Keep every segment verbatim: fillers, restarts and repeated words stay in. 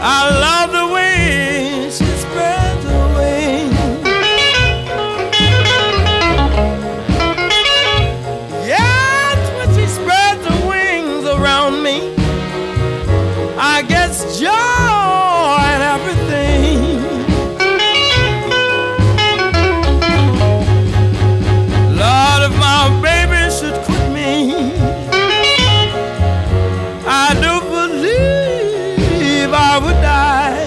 I love the way she spreads her wings. Yes, when she spreads her wings around me, I get joy and everything. Lord, if my baby should quit me, I do believe I would die.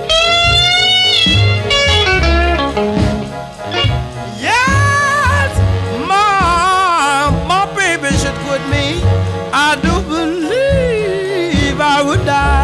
Yes, my, my baby should quit me, I do believe I would die.